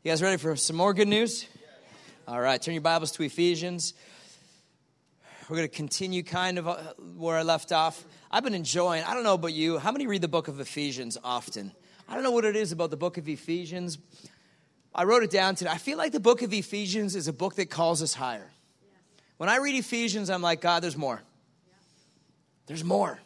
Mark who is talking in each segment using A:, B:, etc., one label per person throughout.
A: You guys ready for some more good news? All right, turn your Bibles to Ephesians. We're going to continue kind of where I left off. I've been enjoying, I don't know about you, how many read the book of Ephesians often? I don't know what it is about the book of Ephesians. I wrote it down today. I feel like the book of Ephesians is a book that calls us higher. When I read Ephesians, I'm like, God, there's more. There's more.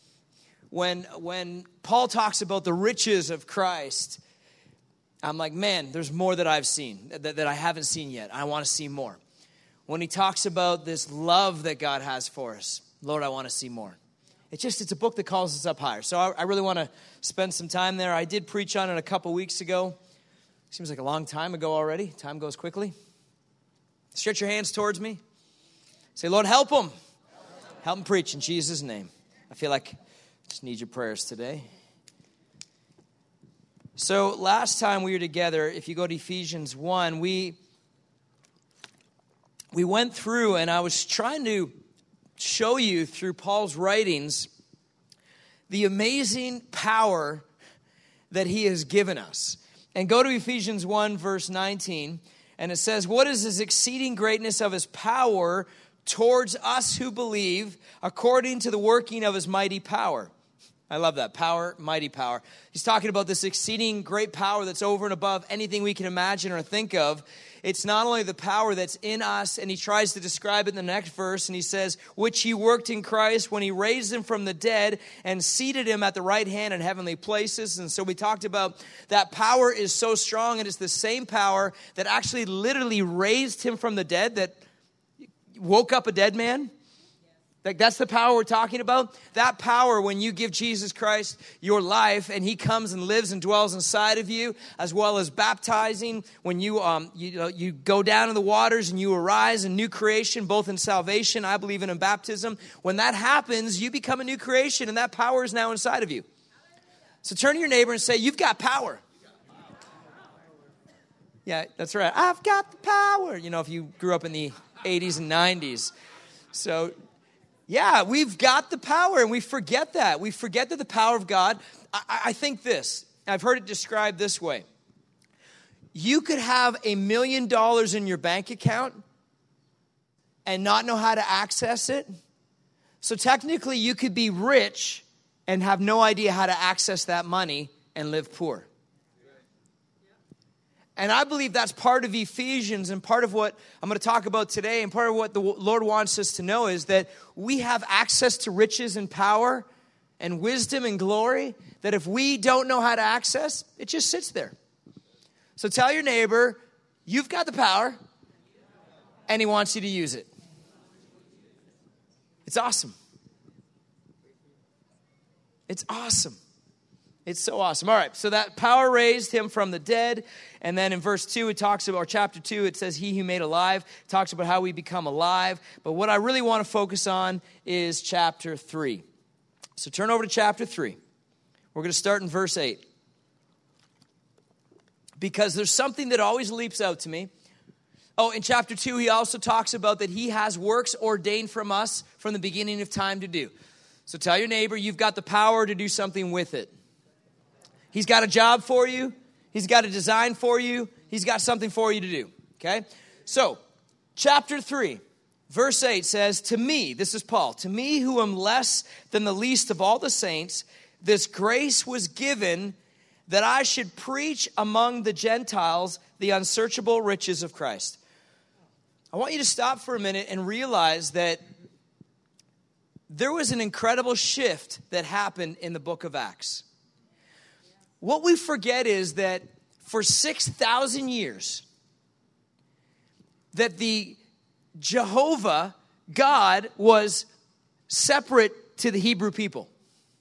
A: When Paul talks about the riches of Christ, I'm like, man, there's more that I've seen, that I haven't seen yet. I want to see more. When he talks about this love that God has for us, Lord, I want to see more. It's a book that calls us up higher. So I really want to spend some time there. I did preach on it a couple weeks ago. Seems like a long time ago already. Time goes quickly. Stretch your hands towards me. Say, Lord, help him. Help him preach in Jesus' name. I feel like I just need your prayers today. So last time we were together, if you go to Ephesians 1, we went through, and I was trying to show you through Paul's writings the amazing power that he has given us. And go to Ephesians 1, verse 19, and it says, what is this exceeding greatness of his power towards us who believe, according to the working of his mighty power? I love that. Power, mighty power. He's talking about this exceeding great power that's over and above anything we can imagine or think of. It's not only the power that's in us, and he tries to describe it in the next verse, and he says, which he worked in Christ when he raised him from the dead and seated him at the right hand in heavenly places. And so we talked about that power is so strong, and it's the same power that actually literally raised him from the dead, that woke up a dead man. Like, that's the power we're talking about. That power, when you give Jesus Christ your life and he comes and lives and dwells inside of you, as well as baptizing, when you go down in the waters and you arise in new creation, both in salvation, I believe in baptism. When that happens, you become a new creation, and that power is now inside of you. So turn to your neighbor and say, you've got power. Yeah, that's right. I've got the power. You know, if you grew up in the 80s and 90s. So yeah, we've got the power, and we forget that. We forget that the power of God, I think this, I've heard it described this way. You could have $1 million in your bank account and not know how to access it. So technically, you could be rich and have no idea how to access that money and live poor. And I believe that's part of Ephesians, and part of what I'm going to talk about today, and part of what the Lord wants us to know is that we have access to riches and power and wisdom and glory that if we don't know how to access, it just sits there. So tell your neighbor, you've got the power, and he wants you to use it. It's awesome. It's awesome. It's so awesome. All right, so that power raised him from the dead. And then in verse 2, it talks about, or chapter 2, it says, he who made alive. It talks about how we become alive. But what I really want to focus on is chapter 3. So turn over to chapter 3. We're going to start in verse 8. Because there's something that always leaps out to me. Oh, in chapter 2, he also talks about that he has works ordained from us from the beginning of time to do. So tell your neighbor, you've got the power to do something with it. He's got a job for you. He's got a design for you. He's got something for you to do, okay? So, chapter 3, verse 8 says, to me, this is Paul, to me who am less than the least of all the saints, this grace was given that I should preach among the Gentiles the unsearchable riches of Christ. I want you to stop for a minute and realize that there was an incredible shift that happened in the book of Acts. What we forget is that for 6,000 years, that the Jehovah, God, was separate to the Hebrew people,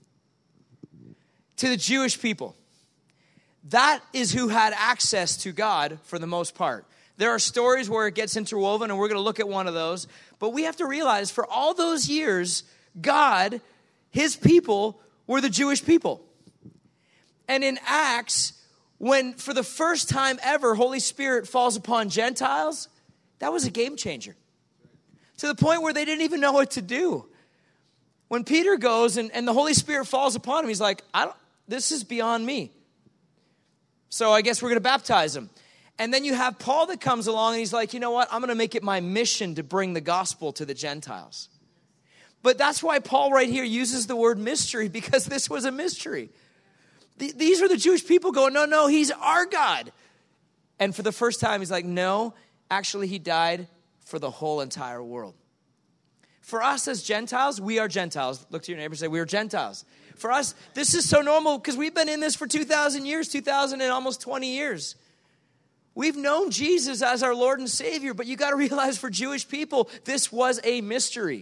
A: to the Jewish people. That is who had access to God for the most part. There are stories where it gets interwoven, and we're going to look at one of those. But we have to realize for all those years, God, his people, were the Jewish people. And in Acts, when for the first time ever, Holy Spirit falls upon Gentiles, that was a game changer. To the point where they didn't even know what to do. When Peter goes and the Holy Spirit falls upon him, he's like, this is beyond me. So I guess we're going to baptize him. And then you have Paul that comes along and he's like, you know what? I'm going to make it my mission to bring the gospel to the Gentiles. But that's why Paul right here uses the word mystery, because this was a mystery. These are the Jewish people going, no, he's our God. And for the first time, he's like, no, actually he died for the whole entire world. For us as Gentiles, we are Gentiles. Look to your neighbor and say, we are Gentiles. For us, this is so normal because we've been in this for 2,000 years, 2,000 and almost 20 years. We've known Jesus as our Lord and Savior, but you got to realize for Jewish people, this was a mystery.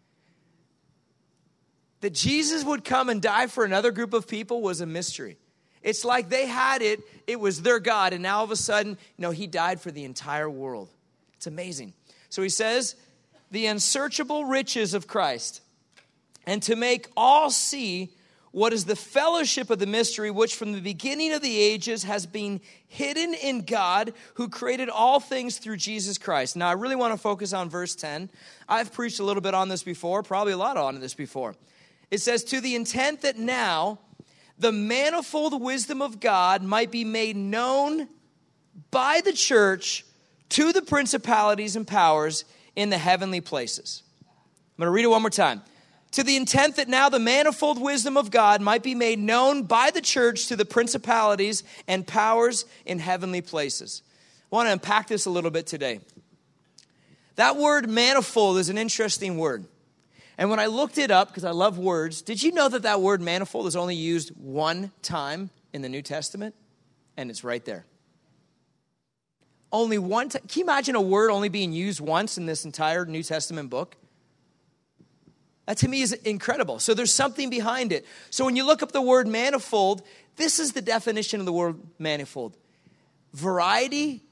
A: That Jesus would come and die for another group of people was a mystery. It's like they had it was their God, and now all of a sudden, he died for the entire world. It's amazing. So he says, the unsearchable riches of Christ, and to make all see what is the fellowship of the mystery, which from the beginning of the ages has been hidden in God, who created all things through Jesus Christ. Now, I really want to focus on verse 10. I've preached a little bit on this before, probably a lot on this before. It says, to the intent that now the manifold wisdom of God might be made known by the church to the principalities and powers in the heavenly places. I'm going to read it one more time. To the intent that now the manifold wisdom of God might be made known by the church to the principalities and powers in heavenly places. I want to unpack this a little bit today. That word manifold is an interesting word. And when I looked it up, because I love words, did you know that that word manifold is only used one time in the New Testament? And it's right there. Only one time. Can you imagine a word only being used once in this entire New Testament book? That to me is incredible. So there's something behind it. So when you look up the word manifold, this is the definition of the word manifold. Variety,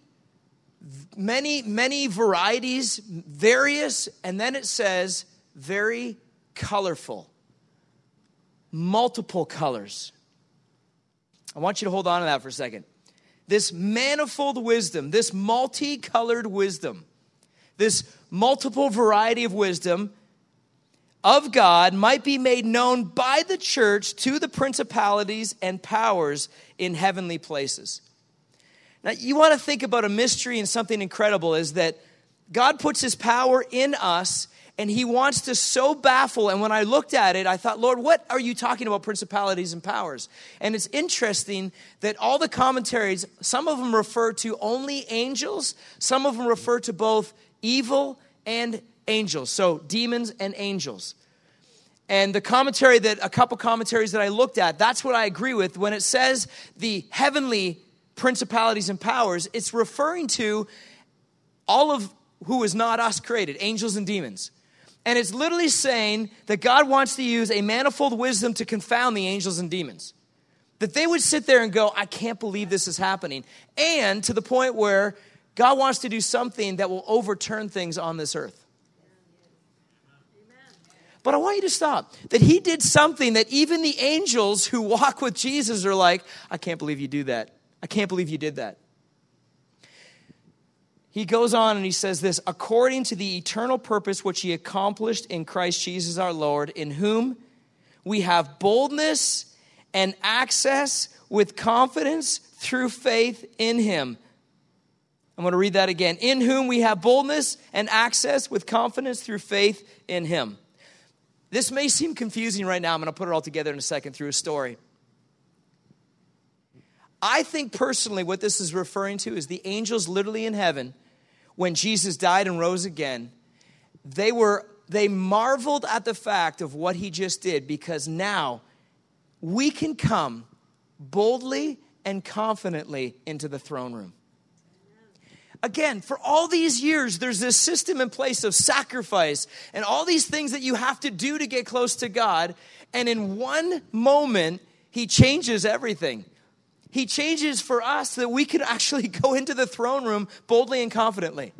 A: many varieties, various, and then it says very colorful. Multiple colors. I want you to hold on to that for a second. This manifold wisdom, this multicolored wisdom, this multiple variety of wisdom of God might be made known by the church to the principalities and powers in heavenly places. Now, you want to think about a mystery and something incredible is that God puts his power in us and he wants to so baffle. And when I looked at it, I thought, Lord, what are you talking about principalities and powers? And it's interesting that all the commentaries, some of them refer to only angels. Some of them refer to both evil and angels. So demons and angels. And the commentary a couple commentaries that I looked at, that's what I agree with. When it says the heavenly principalities and powers, it's referring to all of who is not us created, angels and demons. And it's literally saying that God wants to use a manifold wisdom to confound the angels and demons. That they would sit there and go, I can't believe this is happening. And to the point where God wants to do something that will overturn things on this earth. But I want you to stop. That he did something that even the angels who walk with Jesus are like, I can't believe you do that. I can't believe you did that. He goes on and he says this, according to the eternal purpose which he accomplished in Christ Jesus our Lord, in whom we have boldness and access with confidence through faith in him. I'm going to read that again. In whom we have boldness and access with confidence through faith in him. This may seem confusing right now. I'm going to put it all together in a second through a story. I think personally what this is referring to is the angels literally in heaven, when Jesus died and rose again, they marveled at the fact of what he just did, because now we can come boldly and confidently into the throne room. Again, for all these years, there's this system in place of sacrifice and all these things that you have to do to get close to God. And in one moment, he changes everything. He changes for us so that we can actually go into the throne room boldly and confidently.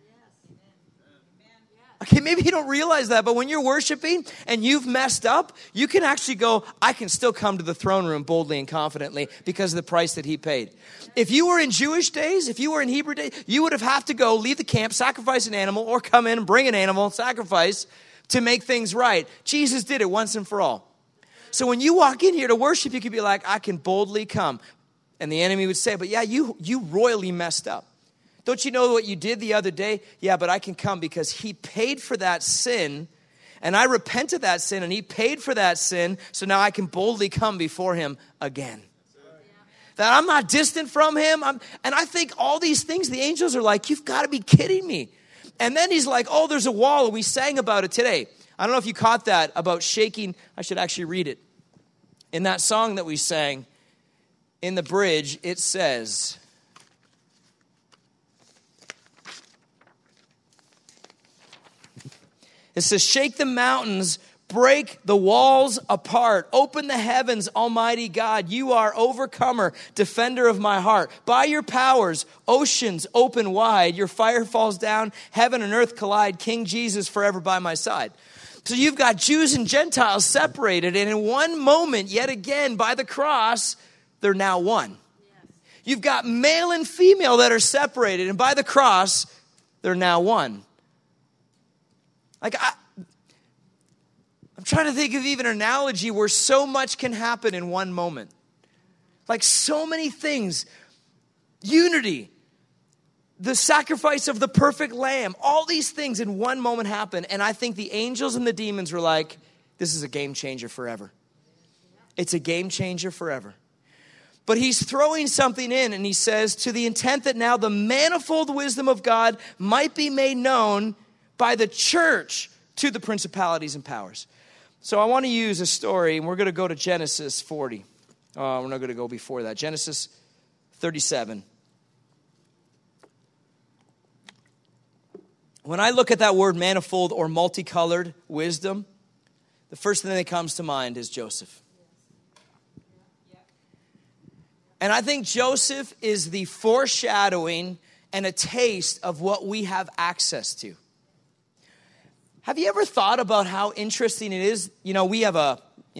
A: Okay, maybe you don't realize that, but when you're worshiping and you've messed up, you can actually go, I can still come to the throne room boldly and confidently because of the price that he paid. If you were in Jewish days, if you were in Hebrew days, you would have to go leave the camp, sacrifice an animal, or come in and bring an animal, sacrifice to make things right. Jesus did it once and for all. So when you walk in here to worship, you can be like, I can boldly come. And the enemy would say, but yeah, you royally messed up. Don't you know what you did the other day? Yeah, but I can come because he paid for that sin, and I repent of that sin, and he paid for that sin, so now I can boldly come before him again. That I'm not distant from him. And I think all these things, the angels are like, you've got to be kidding me. And then he's like, oh, there's a wall. We sang about it today. I don't know if you caught that about shaking. I should actually read it. In that song that we sang, in the bridge, it says, shake the mountains, break the walls apart, open the heavens, Almighty God. You are overcomer, defender of my heart. By your powers, oceans open wide. Your fire falls down, heaven and earth collide. King Jesus forever by my side. So you've got Jews and Gentiles separated, and in one moment, yet again, by the cross, they're now one. You've got male and female that are separated, and by the cross, they're now one. Like, I'm trying to think of even an analogy where so much can happen in one moment. Like so many things. Unity. The sacrifice of the perfect lamb. All these things in one moment happen. And I think the angels and the demons were like, this is a game changer forever. It's a game changer forever. But he's throwing something in, and he says, to the intent that now the manifold wisdom of God might be made known by the church to the principalities and powers. So I want to use a story, and we're going to go to Genesis 40. We're not going to go before that. Genesis 37. When I look at that word manifold or multicolored wisdom, the first thing that comes to mind is Joseph. And I think Joseph is the foreshadowing and a taste of what we have access to. Have you ever thought about how interesting it is? We have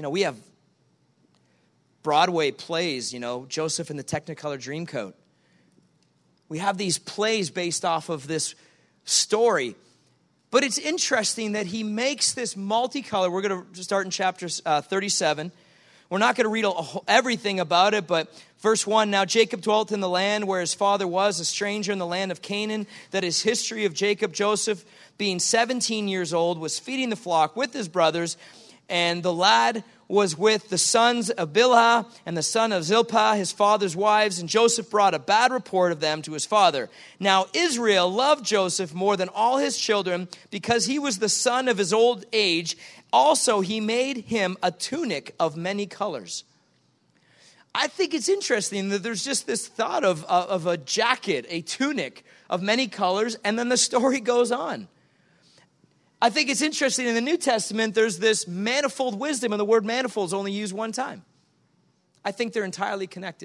A: Broadway plays, Joseph and the Technicolor Dreamcoat. We have these plays based off of this story. But it's interesting that he makes this multicolor. We're going to start in chapter 37. We're not going to read everything about it, but verse 1, now Jacob dwelt in the land where his father was, a stranger in the land of Canaan. That is history of Jacob. Joseph, being 17 years old, was feeding the flock with his brothers, and the lad was with the sons of Bilhah and the son of Zilpah, his father's wives, and Joseph brought a bad report of them to his father. Now Israel loved Joseph more than all his children, because he was the son of his old age. Also, he made him a tunic of many colors. I think it's interesting that there's just this thought of a jacket, a tunic of many colors, and then the story goes on. I think it's interesting in the New Testament, there's this manifold wisdom, and the word manifold is only used one time. I think they're entirely connected.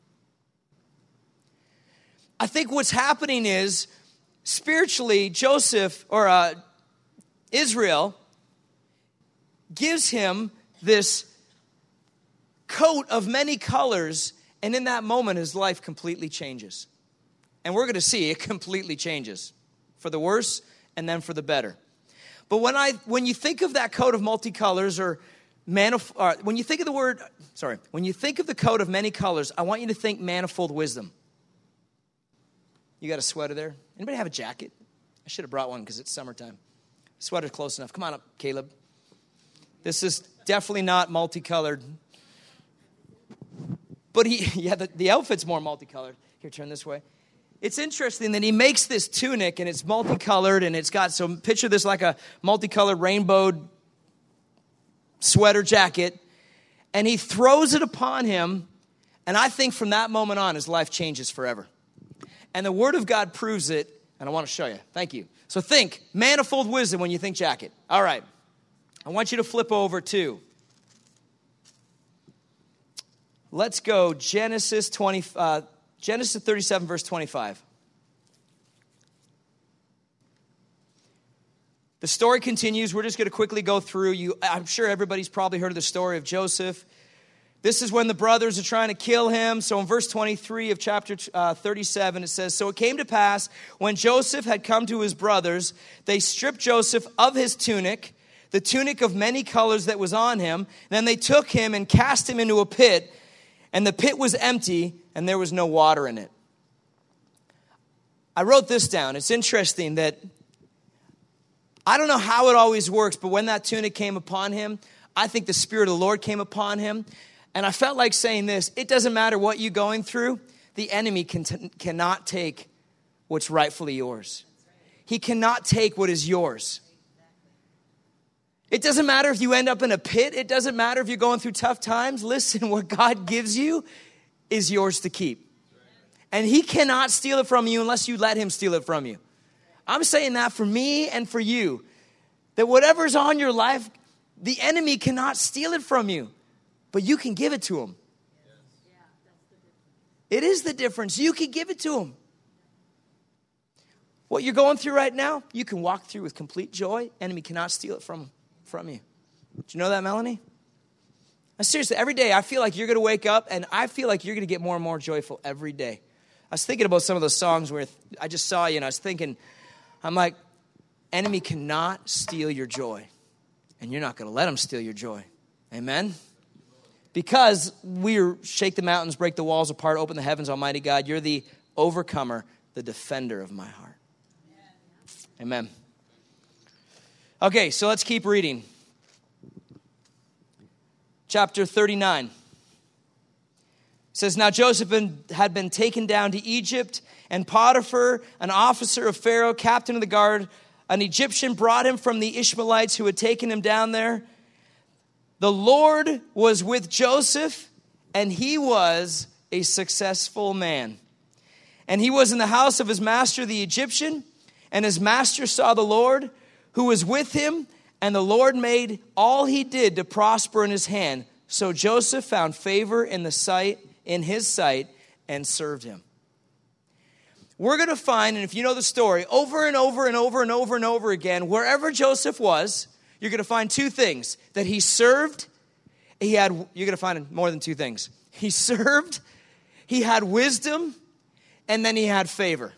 A: I think what's happening is, spiritually, Israel gives him this coat of many colors, and in that moment, his life completely changes. And we're going to see it completely changes for the worse and then for the better. But when you think of that coat of multicolors when you think of the coat of many colors, I want you to think manifold wisdom. You got a sweater there? Anybody have a jacket? I should have brought one because it's summertime. Sweater's close enough. Come on up, Caleb. This is definitely not multicolored. But the outfit's more multicolored. Here, turn this way. It's interesting that he makes this tunic, and it's multicolored, and it's got picture this like a multicolored rainbowed sweater jacket, and he throws it upon him, and I think from that moment on, his life changes forever. And the Word of God proves it, and I want to show you. Thank you. So think manifold wisdom when you think jacket. All right. I want you to flip over to, let's go Genesis 37, verse 25. The story continues. We're just going to quickly go through. I'm sure everybody's probably heard of the story of Joseph. This is when the brothers are trying to kill him. So in verse 23 of chapter 37, it says, so it came to pass, when Joseph had come to his brothers, they stripped Joseph of his tunic, the tunic of many colors that was on him. Then they took him and cast him into a pit, and the pit was empty, and there was no water in it. I wrote this down. It's interesting that I don't know how it always works, but when that tunic came upon him, I think the Spirit of the Lord came upon him. And I felt like saying this: it doesn't matter what you're going through, the enemy cannot take what's rightfully yours. He cannot take what is yours. It doesn't matter if you end up in a pit. It doesn't matter if you're going through tough times. Listen, what God gives you is yours to keep. And he cannot steal it from you unless you let him steal it from you. I'm saying that for me and for you, that whatever's on your life, the enemy cannot steal it from you, but you can give it to him. It is the difference. You can give it to him. What you're going through right now, you can walk through with complete joy. Enemy cannot steal it from you. Do you know that, Melanie? Seriously, every day I feel like you're going to wake up and I feel like you're going to get more and more joyful every day. I was thinking about some of those songs where I just saw you and I was thinking, I'm like, enemy cannot steal your joy. And you're not going to let him steal your joy. Amen? Because we shake the mountains, break the walls apart, open the heavens, Almighty God. You're the overcomer, the defender of my heart. Amen. Okay, so let's keep reading. Chapter 39. It says, now Joseph had been taken down to Egypt, and Potiphar, an officer of Pharaoh, captain of the guard, an Egyptian, brought him from the Ishmaelites who had taken him down there. The Lord was with Joseph, and he was a successful man. And he was in the house of his master, the Egyptian, and his master saw the Lord who was with him, and the Lord made all he did to prosper in his hand. So Joseph found favor in his sight, and served him. We're going to find, and if you know the story, over and over and over and over and over again, wherever Joseph was, you're going to find two things. That he served, you're going to find more than two things. He served, he had wisdom, and then he had favor.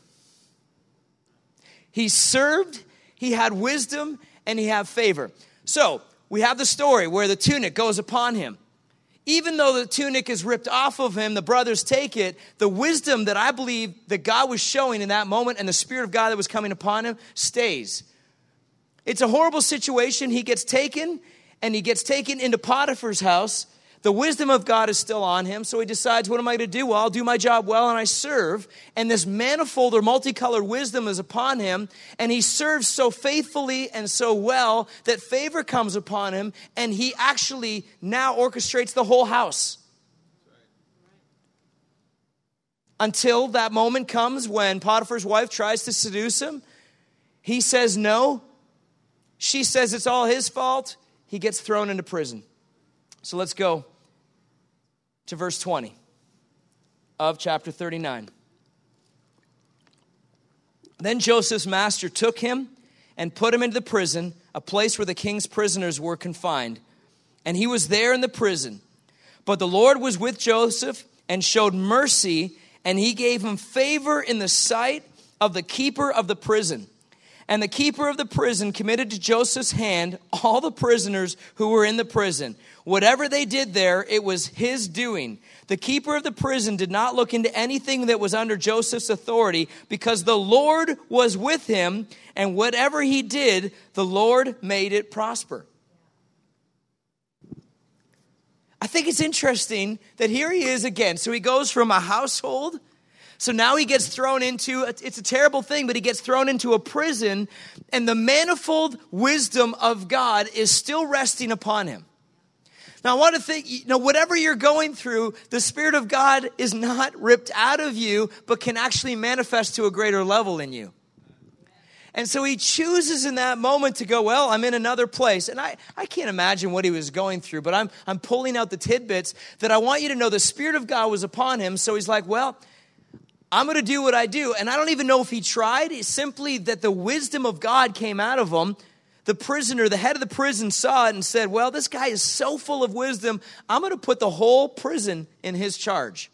A: He served, he had wisdom, and he had favor. So, we have the story where the tunic goes upon him. Even though the tunic is ripped off of him, the brothers take it. The wisdom that I believe that God was showing in that moment and the Spirit of God that was coming upon him stays. It's a horrible situation. He gets taken, and he gets taken into Potiphar's house. The wisdom of God is still on him, so he decides, what am I going to do? Well, I'll do my job well, and I serve. And this manifold or multicolored wisdom is upon him, and he serves so faithfully and so well that favor comes upon him, and he actually now orchestrates the whole house. Until that moment comes when Potiphar's wife tries to seduce him. He says no. She says it's all his fault. He gets thrown into prison. So let's go to verse 20 of chapter 39. Then Joseph's master took him and put him into the prison, a place where the king's prisoners were confined. And he was there in the prison. But the Lord was with Joseph and showed mercy, and he gave him favor in the sight of the keeper of the prison. And the keeper of the prison committed to Joseph's hand all the prisoners who were in the prison. Whatever they did there, it was his doing. The keeper of the prison did not look into anything that was under Joseph's authority, because the Lord was with him, and whatever he did, the Lord made it prosper. I think it's interesting that here he is again. So he goes from a household. So now he gets thrown into, it's a terrible thing, but he gets thrown into a prison, and the manifold wisdom of God is still resting upon him. Now I want to think, whatever you're going through, the Spirit of God is not ripped out of you, but can actually manifest to a greater level in you. And so he chooses in that moment to go, well, I'm in another place. And I can't imagine what he was going through, but I'm pulling out the tidbits that I want you to know the Spirit of God was upon him. So he's like, well, I'm going to do what I do. And I don't even know if he tried. It's simply that the wisdom of God came out of him. The prisoner, the head of the prison, saw it and said, well, this guy is so full of wisdom, I'm going to put the whole prison in his charge.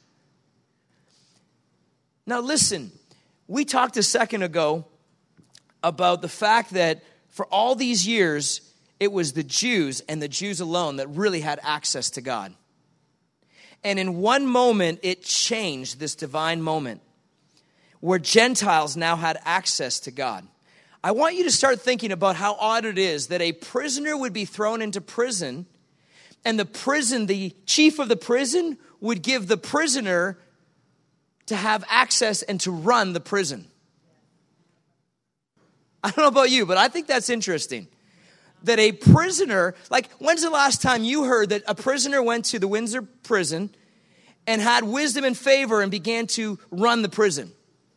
A: Now listen, we talked a second ago about the fact that for all these years, it was the Jews and the Jews alone that really had access to God. And in one moment, it changed, this divine moment, where Gentiles now had access to God. I want you to start thinking about how odd it is that a prisoner would be thrown into prison, and the chief of the prison would give the prisoner to have access and to run the prison. I don't know about you, but I think that's interesting. That a prisoner, like, when's the last time you heard that a prisoner went to the Windsor prison and had wisdom and favor and began to run the prison?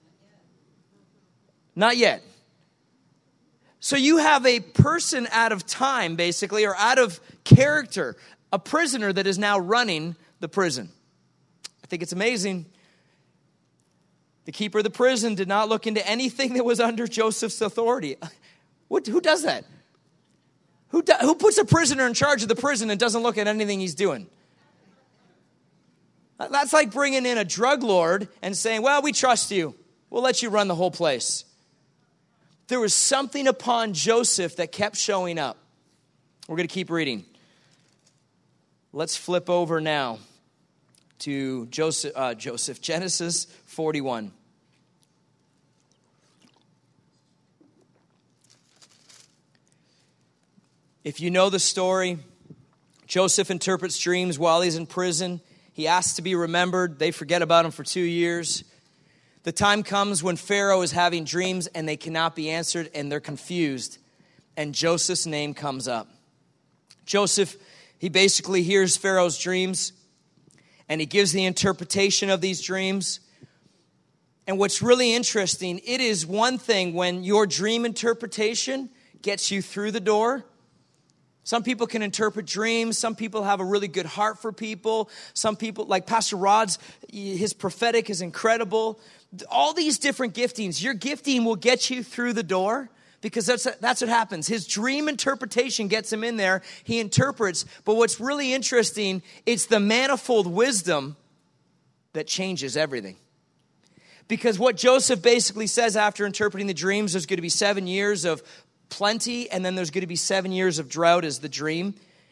A: Not yet. So you have a person out of time, basically, or out of character, a prisoner that is now running the prison. I think it's amazing. The keeper of the prison did not look into anything that was under Joseph's authority. Who does that? Who puts a prisoner in charge of the prison and doesn't look at anything he's doing? That's like bringing in a drug lord and saying, well, we trust you. We'll let you run the whole place. There was something upon Joseph that kept showing up. We're going to keep reading. Let's flip over now to Genesis 41. If you know the story, Joseph interprets dreams while he's in prison. He asks to be remembered. They forget about him for 2 years. The time comes when Pharaoh is having dreams and they cannot be answered and they're confused. And Joseph's name comes up. Joseph, he basically hears Pharaoh's dreams and he gives the interpretation of these dreams. And what's really interesting, it is one thing when your dream interpretation gets you through the door. Some people can interpret dreams. Some people have a really good heart for people. Some people, like Pastor Rod's, his prophetic is incredible. All these different giftings. Your gifting will get you through the door because that's what happens. His dream interpretation gets him in there. He interprets. But what's really interesting, it's the manifold wisdom that changes everything. Because what Joseph basically says after interpreting the dreams, there's going to be 7 years of plenty, and then there's going to be 7 years of drought as the dream.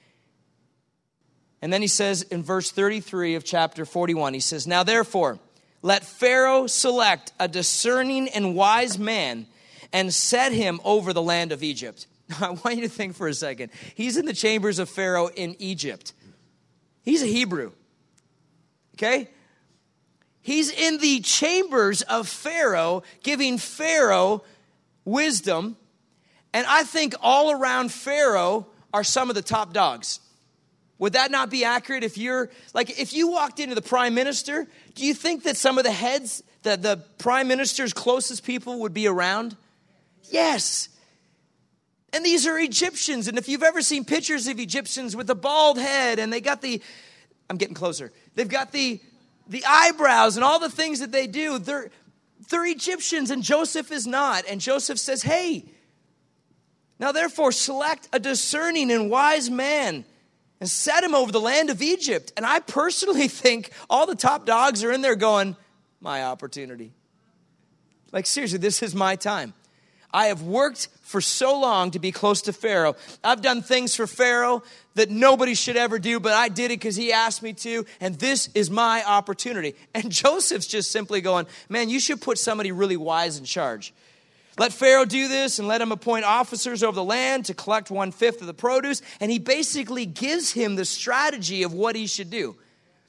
A: And then he says in verse 33 of chapter 41, he says, now therefore, let Pharaoh select a discerning and wise man and set him over the land of Egypt. I want you to think for a second. He's in the chambers of Pharaoh in Egypt. He's a Hebrew. Okay? He's in the chambers of Pharaoh, giving Pharaoh wisdom. And I think all around Pharaoh are some of the top dogs. Would that not be accurate? If you walked into the prime minister, do you think that some of the heads, the prime minister's closest people would be around? Yes. And these are Egyptians. And if you've ever seen pictures of Egyptians with a bald head and they got I'm getting closer. They've got the eyebrows and all the things that they do. They're Egyptians and Joseph is not. And Joseph says, hey, now therefore select a discerning and wise man and set him over the land of Egypt. And I personally think all the top dogs are in there going, my opportunity. Like seriously, this is my time. I have worked for so long to be close to Pharaoh. I've done things for Pharaoh that nobody should ever do, but I did it because he asked me to, and this is my opportunity. And Joseph's just simply going, man, you should put somebody really wise in charge. Let Pharaoh do this and let him appoint officers over the land to collect 1/5 of the produce. And he basically gives him the strategy of what he should do.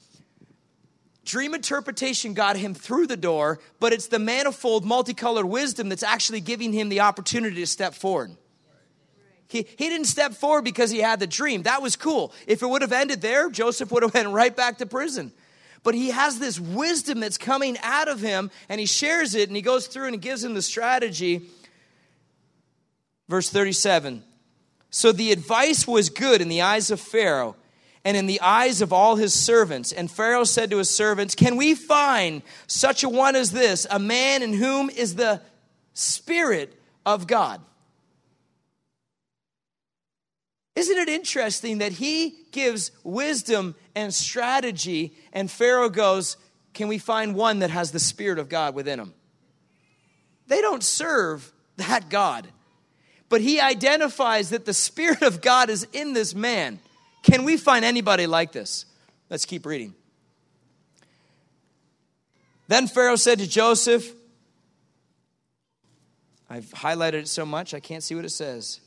A: Dream interpretation got him through the door, but it's the manifold, multicolored wisdom that's actually giving him the opportunity to step forward. He didn't step forward because he had the dream. That was cool. If it would have ended there, Joseph would have went right back to prison. But he has this wisdom that's coming out of him, and he shares it, and he goes through and he gives him the strategy. Verse 37. So the advice was good in the eyes of Pharaoh and in the eyes of all his servants. And Pharaoh said to his servants, can we find such a one as this, a man in whom is the Spirit of God? Isn't it interesting that he gives wisdom and strategy, and Pharaoh goes, can we find one that has the Spirit of God within him? They don't serve that God, but he identifies that the Spirit of God is in this man. Can we find anybody like this? Let's keep reading. Then Pharaoh said to Joseph, I've highlighted it so much I can't see what it says.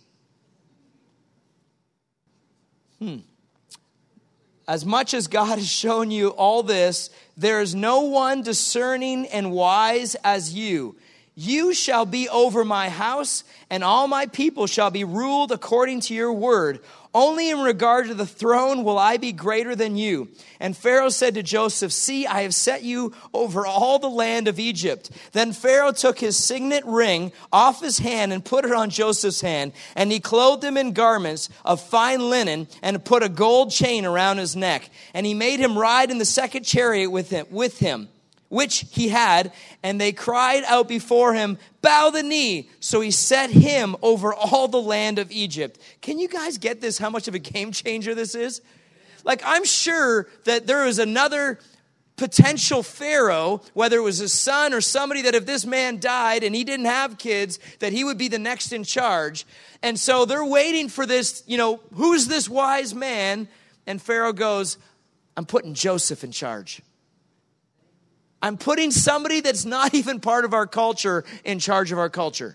A: As much as God has shown you all this, there is no one discerning and wise as you. You shall be over my house, and all my people shall be ruled according to your word. Only in regard to the throne will I be greater than you. And Pharaoh said to Joseph, see, I have set you over all the land of Egypt. Then Pharaoh took his signet ring off his hand and put it on Joseph's hand. And he clothed him in garments of fine linen and put a gold chain around his neck. And he made him ride in the second chariot with him, which he had, and they cried out before him, bow the knee. So he set him over all the land of Egypt. Can you guys get this, how much of a game changer this is? Like, I'm sure that there is another potential Pharaoh, whether it was his son or somebody, that if this man died and he didn't have kids, that he would be the next in charge. And so they're waiting for this, who's this wise man? And Pharaoh goes, I'm putting Joseph in charge. I'm putting somebody that's not even part of our culture in charge of our culture.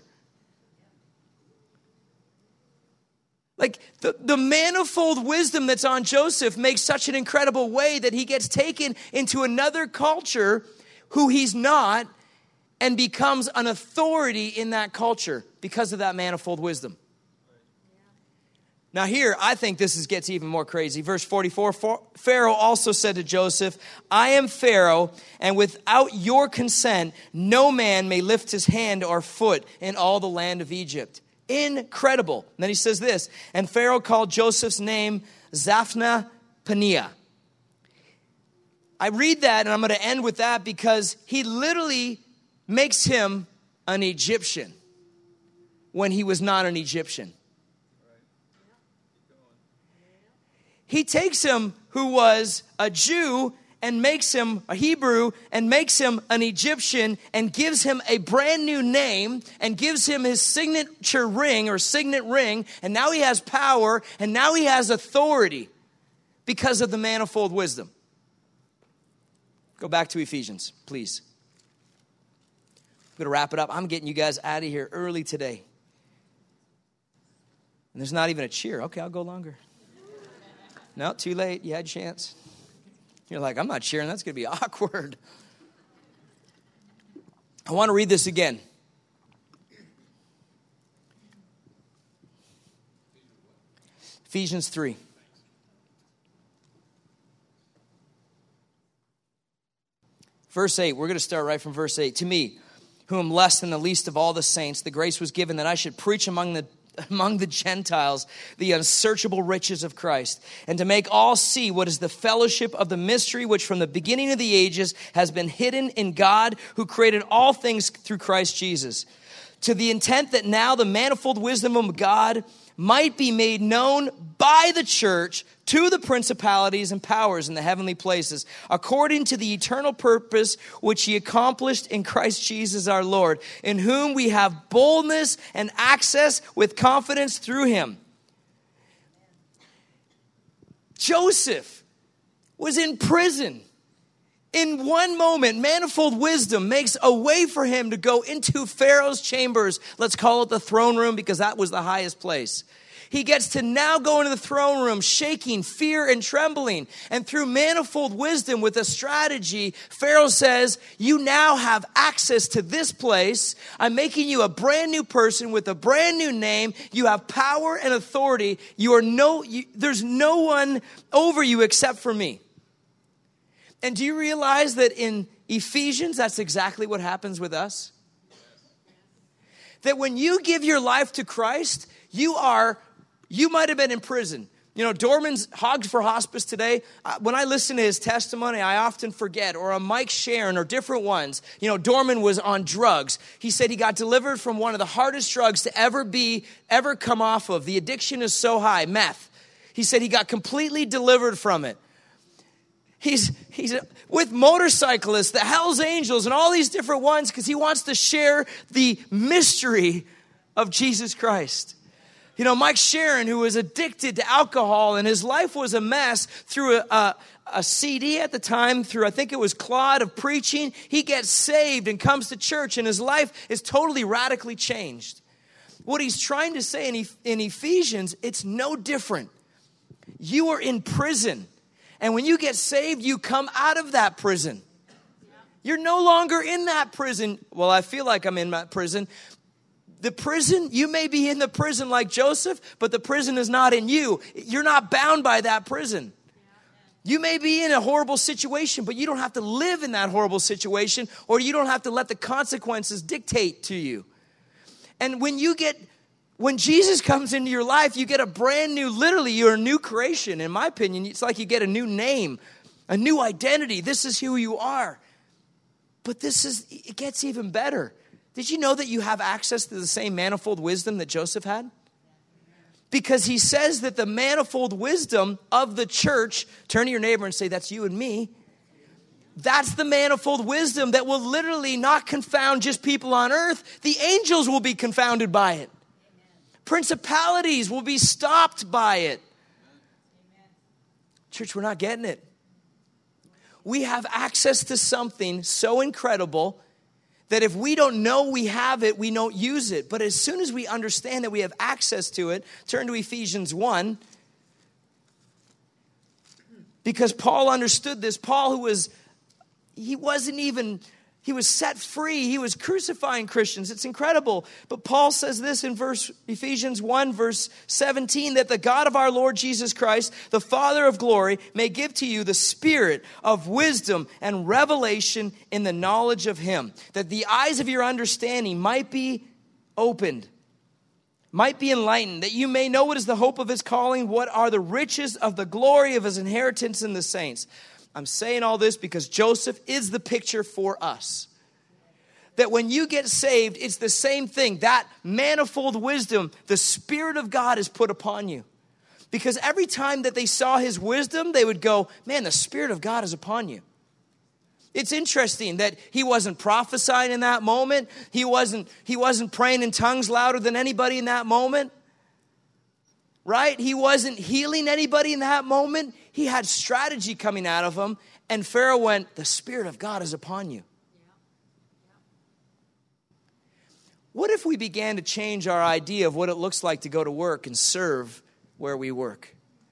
A: Like, the manifold wisdom that's on Joseph makes such an incredible way that he gets taken into another culture who he's not and becomes an authority in that culture because of that manifold wisdom. Now here, I think this gets even more crazy. Verse 44, Pharaoh also said to Joseph, I am Pharaoh, and without your consent, no man may lift his hand or foot in all the land of Egypt. Incredible. And then he says this, and Pharaoh called Joseph's name Zaphnath-Paaneah. I read that, and I'm going to end with that because he literally makes him an Egyptian when he was not an Egyptian. He takes him who was a Jew and makes him a Hebrew and makes him an Egyptian and gives him a brand new name and gives him his signature ring or signet ring. And now he has power and now he has authority because of the manifold wisdom. Go back to Ephesians, please. I'm going to wrap it up. I'm getting you guys out of here early today. And there's not even a cheer. Okay, I'll go longer. No, too late. You had a chance. You're like, I'm not cheering. That's going to be awkward. I want to read this again. Ephesians 3. Verse 8. We're going to start right from verse 8. To me, who am less than the least of all the saints, the grace was given that I should preach among the Gentiles the unsearchable riches of Christ, and to make all see what is the fellowship of the mystery which from the beginning of the ages has been hidden in God, who created all things through Christ Jesus, to the intent that now the manifold wisdom of God might be made known by the church to the principalities and powers in the heavenly places, according to the eternal purpose which he accomplished in Christ Jesus our Lord, in whom we have boldness and access with confidence through him. Joseph was in prison. In one moment, manifold wisdom makes a way for him to go into Pharaoh's chambers. Let's call it the throne room because that was the highest place. He gets to now go into the throne room shaking, fear and trembling. And through manifold wisdom with a strategy, Pharaoh says, you now have access to this place. I'm making you a brand new person with a brand new name. You have power and authority. There's no one over you except for me. And do you realize that in Ephesians, that's exactly what happens with us? That when you give your life to Christ, you might have been in prison. Dorman's Hogs for Hospice today, when I listen to his testimony, I often forget, or a Mike Sharon or different ones. Dorman was on drugs. He said he got delivered from one of the hardest drugs to ever come off of. The addiction is so high, meth. He said he got completely delivered from it. He's with motorcyclists, the Hells Angels, and all these different ones because he wants to share the mystery of Jesus Christ. You know, Mike Sharon, who was addicted to alcohol and his life was a mess, through a CD at the time, through I think it was Claude of preaching, he gets saved and comes to church and his life is totally radically changed. What he's trying to say in Ephesians, it's no different. You are in prison. And when you get saved, you come out of that prison. You're no longer in that prison. Well, I feel like I'm in that prison. The prison, you may be in the prison like Joseph, but the prison is not in you. You're not bound by that prison. You may be in a horrible situation, but you don't have to live in that horrible situation, or you don't have to let the consequences dictate to you. And when Jesus comes into your life, you get a brand new, literally, you're a new creation. In my opinion, it's like you get a new name, a new identity. This is who you are. But it gets even better. Did you know that you have access to the same manifold wisdom that Joseph had? Because he says that the manifold wisdom of the church, turn to your neighbor and say, that's you and me. That's the manifold wisdom that will literally not confound just people on earth. The angels will be confounded by it. Principalities will be stopped by it. Church, we're not getting it. We have access to something so incredible that if we don't know we have it, we don't use it. But as soon as we understand that we have access to it, turn to Ephesians 1. Because Paul understood this. Paul, he was set free. He was crucifying Christians. It's incredible. But Paul says this in Ephesians 1, verse 17, that the God of our Lord Jesus Christ, the Father of glory, may give to you the spirit of wisdom and revelation in the knowledge of him, that the eyes of your understanding might be opened, might be enlightened, that you may know what is the hope of his calling, what are the riches of the glory of his inheritance in the saints. I'm saying all this because Joseph is the picture for us. That when you get saved, it's the same thing. That manifold wisdom, the Spirit of God is put upon you. Because every time that they saw his wisdom, they would go, man, the Spirit of God is upon you. It's interesting that he wasn't prophesying in that moment. He wasn't praying in tongues louder than anybody in that moment. Right? He wasn't healing anybody in that moment. He had strategy coming out of him. And Pharaoh went, the Spirit of God is upon you. What if we began to change our idea of what it looks like to go to work and serve where we work?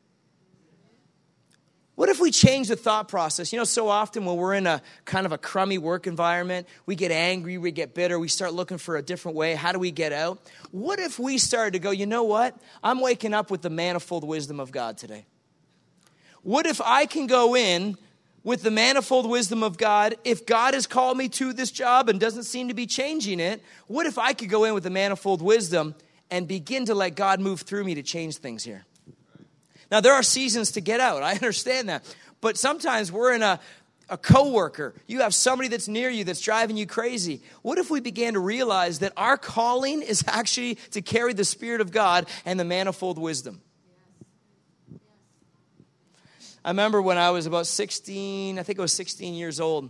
A: What if we change the thought process? You know, so often when we're in a kind of a crummy work environment, we get angry, we get bitter, we start looking for a different way. How do we get out? What if we started to go, you know what? I'm waking up with the manifold wisdom of God today. What if I can go in with the manifold wisdom of God? If God has called me to this job and doesn't seem to be changing it, what if I could go in with the manifold wisdom and begin to let God move through me to change things here? Now, there are seasons to get out. I understand that. But sometimes we're in a coworker. You have somebody that's near you that's driving you crazy. What if we began to realize that our calling is actually to carry the Spirit of God and the manifold wisdom? I remember when I was about 16, I think I was 16 years old.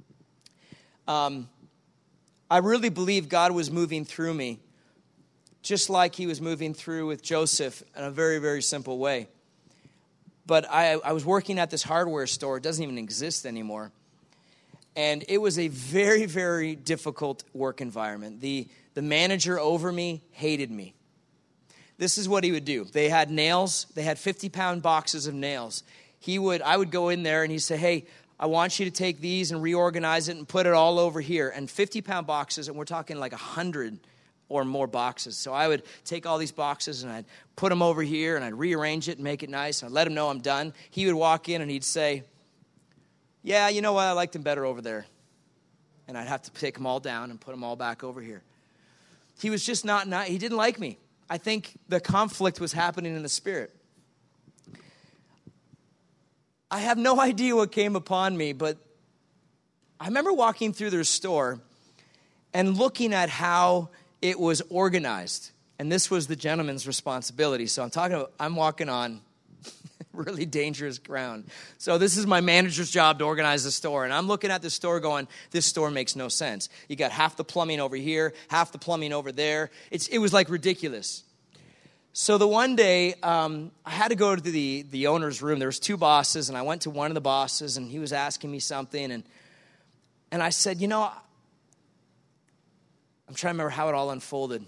A: I really believed God was moving through me, just like he was moving through with Joseph in a very, very simple way. But I was working at this hardware store. It doesn't even exist anymore. And it was a very, very difficult work environment. The manager over me hated me. This is what he would do. They had nails. They had 50-pound boxes of nails. I would go in there and he'd say, hey, I want you to take these and reorganize it and put it all over here. And 50-pound boxes, and we're talking like 100 or more boxes. So I would take all these boxes and I'd put them over here and I'd rearrange it and make it nice. I'd let him know I'm done. He would walk in and he'd say, yeah, you know what? I liked them better over there. And I'd have to take them all down and put them all back over here. He was just he didn't like me. I think the conflict was happening in the spirit. I have no idea what came upon me, but I remember walking through their store and looking at how it was organized. And this was the gentleman's responsibility. So I'm walking on really dangerous ground. So this is my manager's job to organize the store. And I'm looking at the store going, this store makes no sense. You got half the plumbing over here, half the plumbing over there. It was like ridiculous. So the one day, I had to go to the owner's room. There was two bosses, and I went to one of the bosses, and he was asking me something, and I said, I'm trying to remember how it all unfolded.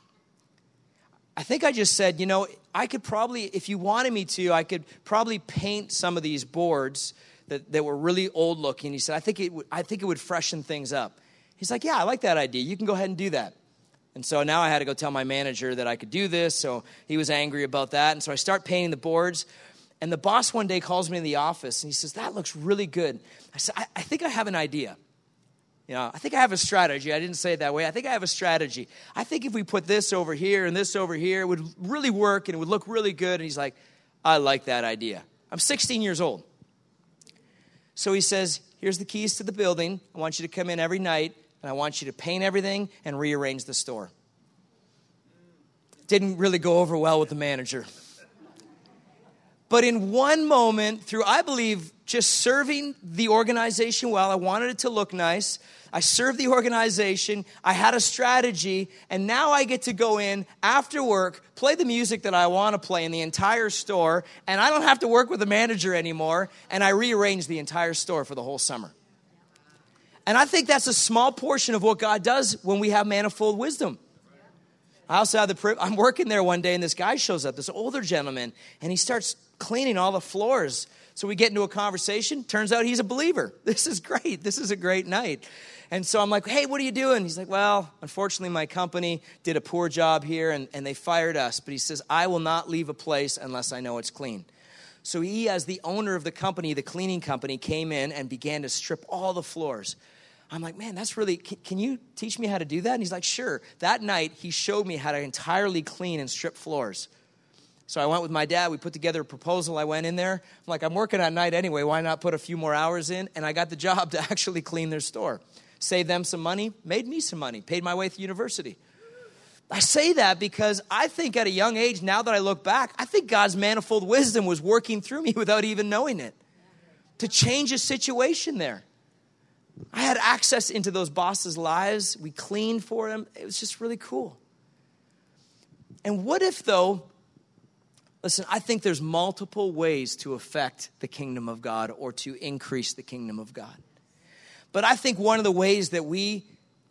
A: I think I just said, I could probably, if you wanted me to, I could probably paint some of these boards that were really old looking. He said, I think it would freshen things up. He's like, yeah, I like that idea. You can go ahead and do that. And so now I had to go tell my manager that I could do this. So he was angry about that. And so I start painting the boards. And the boss one day calls me in the office and he says, that looks really good. I said, I think I have an idea. I think I have a strategy. I didn't say it that way. I think I have a strategy. I think if we put this over here and this over here, it would really work and it would look really good. And he's like, I like that idea. I'm 16 years old. So he says, here's the keys to the building. I want you to come in every night. And I want you to paint everything and rearrange the store. Didn't really go over well with the manager. But in one moment, through, I believe, just serving the organization well, I wanted it to look nice. I served the organization. I had a strategy. And now I get to go in after work, play the music that I want to play in the entire store. And I don't have to work with the manager anymore. And I rearrange the entire store for the whole summer. And I think that's a small portion of what God does when we have manifold wisdom. I also have I'm working there one day and this guy shows up, this older gentleman, and he starts cleaning all the floors. So we get into a conversation. Turns out he's a believer. This is great. This is a great night. And so I'm like, hey, what are you doing? He's like, well, unfortunately, my company did a poor job here and they fired us. But he says, I will not leave a place unless I know it's clean. So he, as the owner of the company, the cleaning company, came in and began to strip all the floors. I'm like, man, that's really, can you teach me how to do that? And he's like, sure. That night, he showed me how to entirely clean and strip floors. So I went with my dad. We put together a proposal. I went in there. I'm like, I'm working at night anyway. Why not put a few more hours in? And I got the job to actually clean their store. Saved them some money, made me some money, paid my way through university. I say that because I think at a young age, now that I look back, I think God's manifold wisdom was working through me without even knowing it to change a situation there. I had access into those bosses' lives. We cleaned for them. It was just really cool. And what if, though, listen, I think there's multiple ways to affect the kingdom of God or to increase the kingdom of God. But I think one of the ways that we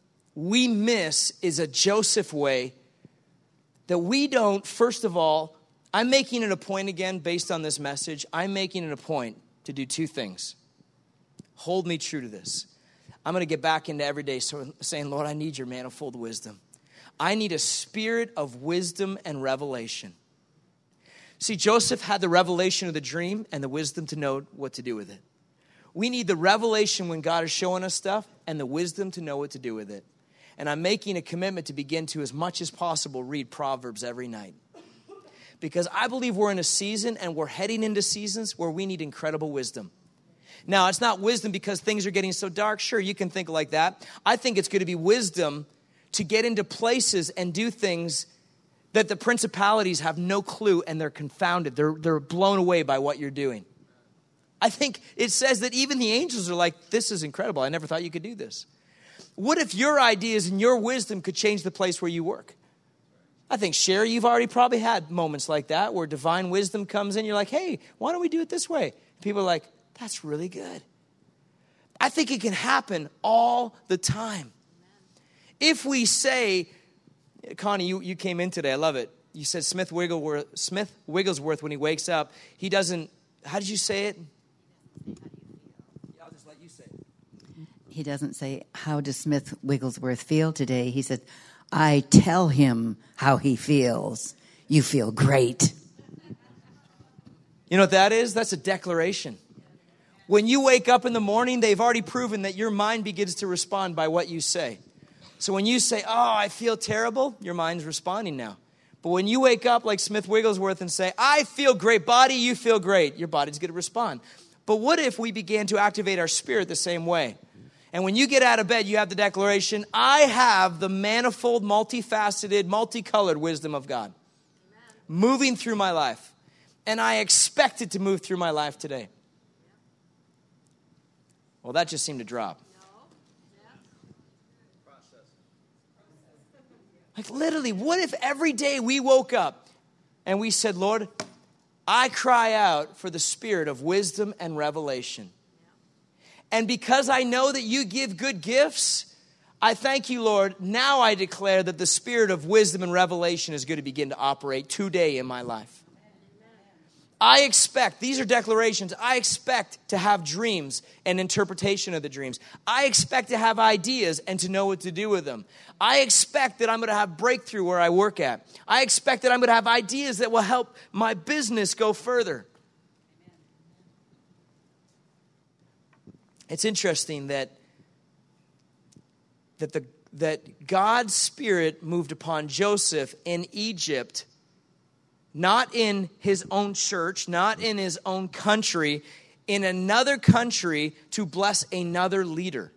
A: miss is a Joseph way that we don't, first of all, I'm making it a point again based on this message. I'm making it a point to do two things. Hold me true to this. I'm going to get back into every day saying, Lord, I need your manifold wisdom. I need a spirit of wisdom and revelation. See, Joseph had the revelation of the dream and the wisdom to know what to do with it. We need the revelation when God is showing us stuff and the wisdom to know what to do with it. And I'm making a commitment to begin to, as much as possible, read Proverbs every night. Because I believe we're in a season and we're heading into seasons where we need incredible wisdom. Now, it's not wisdom because things are getting so dark. Sure, you can think like that. I think it's going to be wisdom to get into places and do things that the principalities have no clue and they're confounded. They're blown away by what you're doing. I think it says that even the angels are like, this is incredible. I never thought you could do this. What if your ideas and your wisdom could change the place where you work? I think, Sherry, you've already probably had moments like that where divine wisdom comes in. You're like, hey, why don't we do it this way? People are like, that's really good. I think it can happen all the time. If we say, Connie, you came in today. I love it. You said Smith Wigglesworth, when he wakes up, he doesn't, how did you say it? I'll just let you say it.
B: He doesn't say, how does Smith Wigglesworth feel today? He said, I tell him how he feels. You feel great.
A: You know what that is? That's a declaration. When you wake up in the morning, they've already proven that your mind begins to respond by what you say. So when you say, oh, I feel terrible, your mind's responding now. But when you wake up like Smith Wigglesworth and say, I feel great, body, you feel great, your body's going to respond. But what if we began to activate our spirit the same way? And when you get out of bed, you have the declaration, I have the manifold, multifaceted, multicolored wisdom of God. Amen. Moving through my life. And I expect it to move through my life today. Well, that just seemed to drop. Like literally, what if every day we woke up And we said, Lord, I cry out for the spirit of wisdom and revelation. And because I know that you give good gifts, I thank you, Lord. Now I declare that the spirit of wisdom and revelation is going to begin to operate today in my life. I expect, these are declarations, I expect to have dreams and interpretation of the dreams. I expect to have ideas and to know what to do with them. I expect that I'm going to have breakthrough where I work at. I expect that I'm going to have ideas that will help my business go further. It's interesting that God's Spirit moved upon Joseph in Egypt, not in his own church, not in his own country, in another country to bless another leader.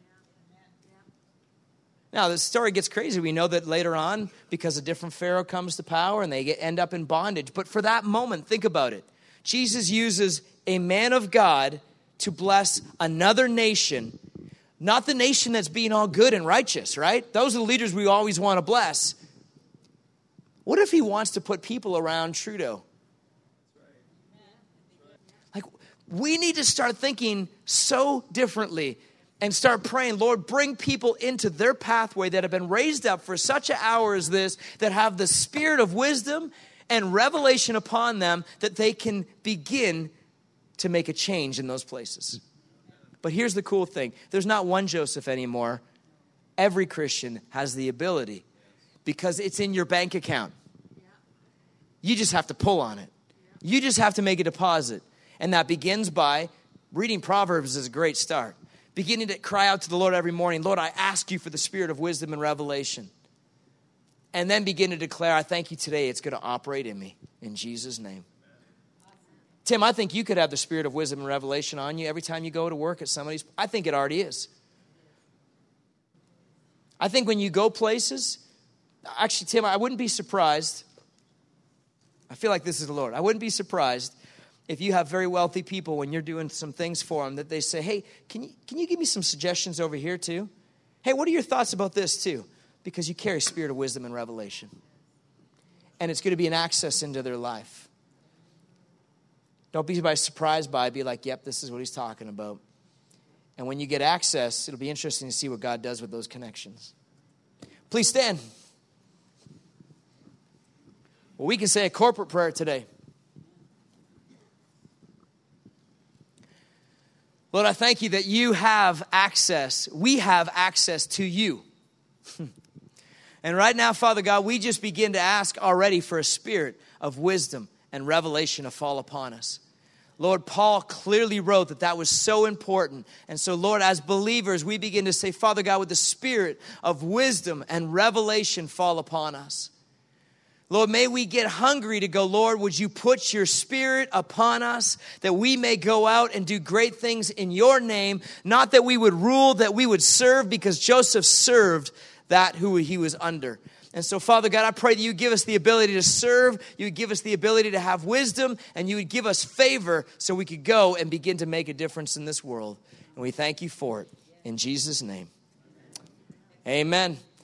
A: Now, the story gets crazy. We know that later on, because a different Pharaoh comes to power and they end up in bondage. But for that moment, think about it. Jesus uses a man of God to bless another nation, not the nation that's being all good and righteous, right? Those are the leaders we always want to bless. What if he wants to put people around Trudeau? Like, we need to start thinking so differently and start praying, Lord, bring people into their pathway that have been raised up for such an hour as this, that have the spirit of wisdom and revelation upon them, that they can begin to make a change in those places. But here's the cool thing. There's not one Joseph anymore. Every Christian has the ability, because it's in your bank account. You just have to pull on it. You just have to make a deposit. And that begins by reading Proverbs is a great start. Beginning to cry out to the Lord every morning, Lord, I ask you for the spirit of wisdom and revelation. And then begin to declare, I thank you today, it's going to operate in me. In Jesus' name. Tim, I think you could have the spirit of wisdom and revelation on you every time you go to work at somebody's. I think it already is. I think when you go places, actually, Tim, I wouldn't be surprised. I feel like this is the Lord. I wouldn't be surprised if you have very wealthy people, when you're doing some things for them, that they say, hey, can you give me some suggestions over here too? Hey, what are your thoughts about this too? Because you carry spirit of wisdom and revelation. And it's going to be an access into their life. Don't be surprised by it. Be like, yep, this is what he's talking about. And when you get access, it'll be interesting to see what God does with those connections. Please stand. Well, we can say a corporate prayer today. Lord, I thank you that you have access. We have access to you. And right now, Father God, we just begin to ask already for a spirit of wisdom and revelation to fall upon us. Lord, Paul clearly wrote that was so important. And so, Lord, as believers, we begin to say, Father God, with the spirit of wisdom and revelation fall upon us. Lord, may we get hungry to go, Lord, would you put your spirit upon us that we may go out and do great things in your name, not that we would rule, that we would serve, because Joseph served that who he was under. And so, Father God, I pray that you give us the ability to serve, you would give us the ability to have wisdom, and you would give us favor so we could go and begin to make a difference in this world. And we thank you for it. In Jesus' name, amen.